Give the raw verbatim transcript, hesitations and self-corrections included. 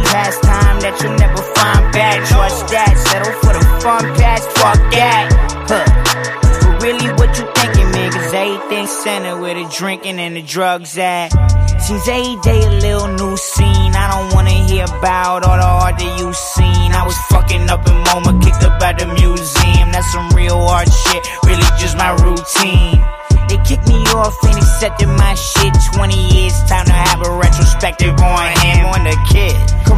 pastime that you'll never find back. Trust that, settle for the fun patch, fuck that. Huh. But really what you thinking, man? Cause everything's centered where the drinking and the drugs at. Seems every day a little new scene. I don't wanna hear about all the art that you seen. I was fucking up in MoMA, kicked up at the museum. That's some real art shit, really just my routine. They kicked me off and accepted my shit. Twenty years, time to have a retrospective on him, on the kid. Come